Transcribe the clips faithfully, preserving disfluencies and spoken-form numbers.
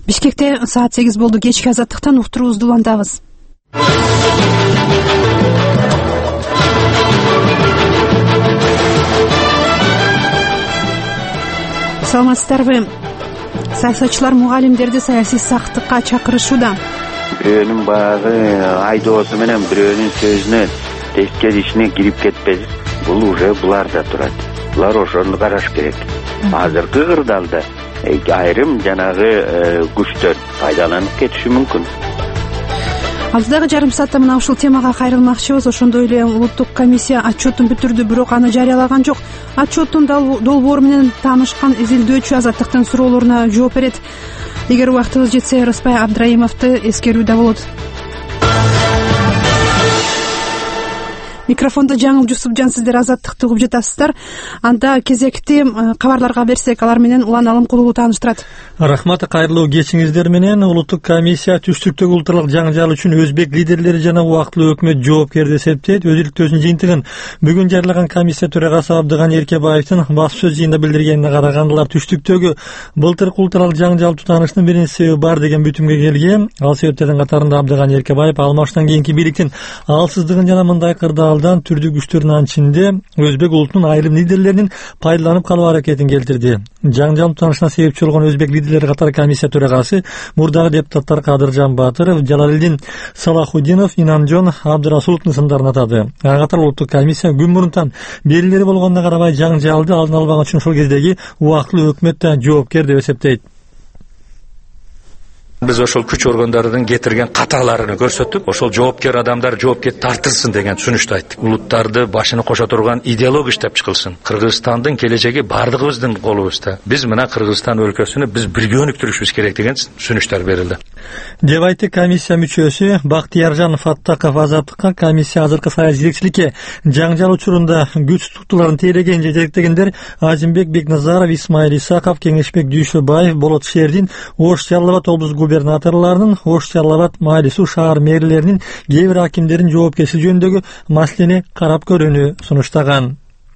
Бишкекте саат сегиз болду. Кечки азаттыктан уктуруубузду улантабыз. Саламатсыздарбы? Саясатчылар мугалимдерди саясий сактыкка чакырышууда. Бирөөнүн баягы айдоосу менен бирөөнүн сөзүнө тескеришине кирип кетпеси, бул уже буларда турат. Булар ошону караш керек. Азыркы кырдаалда айрым жанагы күчтөр пайдаланып кетиши мүмкүн. Алдыдагы жарым саатта мына ушул темага кайрылмакчыбыз. Ошондой эле улуттук комиссия отчетун бүтүрдү, бирок аны жарыялаган жок. Отчеттун долбоору менен таанышкан изилдөөчү азаттыктын суроолоруна жооп берет. Эгер убактыбыз жетсе, Рыспай Абдраимовду эскерүү да болот. Микрофондо Жаңыл Жусупжан, сиздер азаттыкты угуп жатасыздар. Анда кезекти кабарларга берсек, алар менен Улан Алымкулуу тааныштырат. Рахмат, кайрылуу кечиңиздер менен. Улуттук комиссия түштүктөгү улуттук жаңжал үчүн өзбек лидерлери жана убактылуу өкмөт жоопкер деп эсептейт. Өз иликтөөсүнүн жыйынтыгын бүгүн жарыялаган комиссия төрагасы Абдыган Эркебаевдин баспасөз жыйынында билдиргенине караганда, түштүктөгү былтыркы улуттук жаңжал тутанышынын биринчи себеби бар деген бүтүмгө келген. Ал себептердин катарында Абдыган Эркебаев алмаштан кийинки бийликтин алсыздыгын жана мындай кырдаалдан түрдүү күчтөрдүн анчинде өзбек улутунун айрым лидерлеринин пайдаланып калуу аракетин келтирди. Жаңжал тутанышына себепчи болгон өзбек лидерлери катары комиссия төрагасы мурдагы депутаттар Кадыржан Батыров, Жалалидин Салахудинов, Инамжон Абдырасуловдун ысымдарын атады. Ага катары улуттук комиссия күн мурунтан белгилери болгонуна карабай жаңжалды алдын албаган үчүн ошол кездеги убактылуу өкмөт да жоопкер деп эсептейт. Biz ошол күч органдарынын кетирген каталарын көрсөтүп, ошол жоопкер адамдар жоопке тартылсын деген сүнүштү айттык. Улуттарды башыны кошо турган идеолог иштеп чыгылсын. Кыргызстандын келечеги бардыгыбыздын колубузда. Биз мына Кыргызстан өлкөсүнү биз бирге өнүктүрүшүбүз керек деген сүнүштөр берилди. Деп айтты комиссия мүчөсү Бактияржан Фаттаков. Азаттыкка комиссия азыркы саясий жетекчиликке жаңжал учурунда күч туттуларын тейлеген жетектегендер Азимбек Бекназаров, Исмаил Исаков, Кеңешбек Дүйшөбаев, Болот Шердин, Ош Жаллабад облус губернаторларынын, Ош Жаллабад Майли Суу шаар мэрлеринин, кээ бир акимдердин жоопкерчилиги жөнүндөгү маселени карап көрүүнү сунуштаган.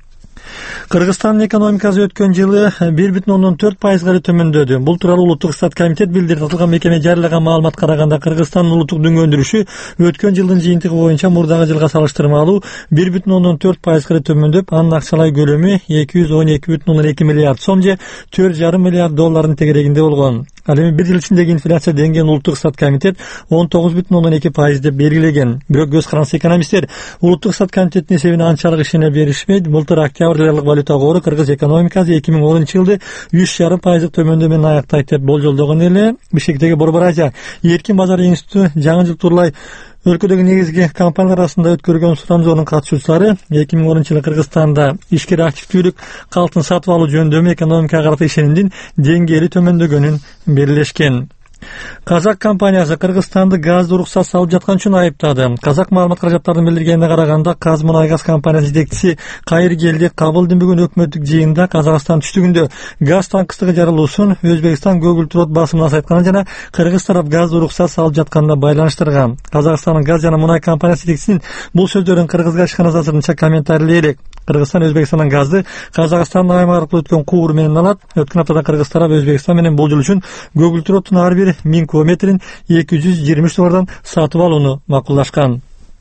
Кыргызстандын экономикасы өткөн жылы бир бүтүн ондон төрт пайызга төмөндөдү. Бул тууралуу улуттук стат комитет билдирди. Аталган мекеме жарыялаган маалыматка караганда Кыргызстандын улуттук дүң өндүрүшү өткөн жылдын жыйынтыгы боюнча мурдагы жылга салыштырмалуу бир бүтүн ондон төрт пайызга төмөндөп, анын акчалай көлөмү эки жүз он эки бүтүн ондон эки миллиард сом же төрт жарым миллиард доллардын тегерегинде болгон. Ал эми бир жыл ичиндеги инфляция деңгээлин улуттук стат комитет он тогуз бүтүн ондон эки пайыз деп белгилеген. Бирок көз каранды экономисттер улуттук стат комитеттин эсебине анчалык ишене беришпейт. Былтыр октябрь айлык валюта кору Кыргыз экономикасы эки миң онунчу жылды үч жарым пайыздык төмөндөө менен аяктайт деп болжолдогон эле. Бишкектеги Борбор Азия эркин базар институту жаңы жыл тууралай өлкөдөгү негизги компаниялар арасында өткөргөн сурамжоонун катышуучулары эки миң онунчу жылы Кыргызстанда ишкер активдүүлүк, калтын сатып алуу жөндөмү, экономикага карата ишенимдин деңгээли төмөндөгөнүн белгилешкен. Казак компаниясы Кыргызстанды газды уруксат салып жаткан үчүн айыптады. Казак маалымат каражаттарынын билдиргенине караганда, Казмунайгаз компаниясы жетекчиси Кайыргелди Кабылдын бүгүн өкмөттүк жыйында Казакстан түштүгүндө газ танкыстыгы жарылуусун Өзбекстан Көгүл басымына сайтканы жана Кыргыз тарап газды уруксат салып жатканына байланыштырган. Казакстандын газ жана мунай компаниясы жетекчисинин бул сөздөрүн кыргызга ишкана азырынча комментарий элек. Кыргызстан Өзбекстандан газды Казакстандын аймагы аркылуу өткөн кубур менен алат. Өткөн аптада Кыргыз тарап Өзбекстан менен бул жыл үчүн көгүлтүрөттүн ар бир миң кубометрин эки жүз жыйырма үч доллардан сатып алууну макулдашкан.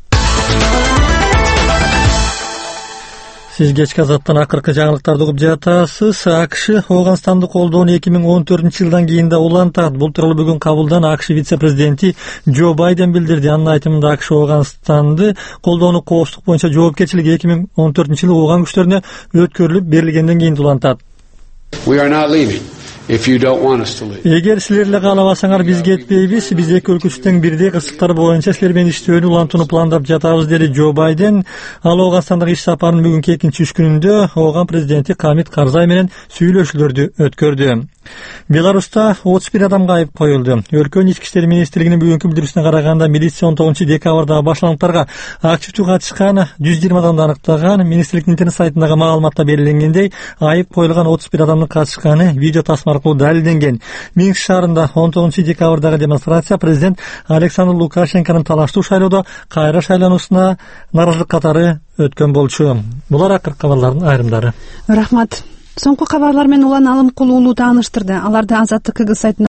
Сиз кечки азаттан акыркы жаңылыктарды угуп жатасыз. АКШ Ооганстанды колдоону эки миң он төртүнчү жылдан кийин да улантат. Бул тууралуу бүгүн кабылдан АКШ вице-президенти Джо Байден билдирди. Анын айтымында АКШ Ооганстанды колдоону коопсуздук боюнча жоопкерчилиги эки миң он төртүнчү жылы Ооган күчтөрүнө өткөрүлүп берилгенден кийин улантат. Эгер силер эле каалабасаңар биз кетпейбиз. Биз эки өлкөчүнүн бирдей кырсыктар боюнча силер менен иштөөнү улантууну пландап жатабыз, деди Джо Байден. Ал Ооганстандагы иш сапарынын бүгүнкү экинчи үч күнүндө Ооган президенти Камит Карзай менен сүйлөшүүлөрдү өткөрдү. Беларуста отуз бир адамга айып коюлду. Өлкөнүн ички иштер министрлигинин бүгүнкү билдирүүсүнө караганда, милиция он тогузунчу декабрдагы башланыктарга активдүү катышкан жүз жыйырма адамды аныктаган. Министрликтин интернет сайтындагы маалыматта белгиленгендей, айып коюлган отуз бир адамдын катышканы видео тасма аркылуу далилденген. Минск шаарында он тогузунчу декабрдагы демонстрация президент Александр Лукашенконун талаштуу шайлоодо кайра шайлануусуна наразылык катары өткөн болчу. Булар акыркы кабарлардын айрымдары. Рахмат. Соңку кабарлар менен Улан Алымкулуу тааныштырды. Аларды Азаттык сайтында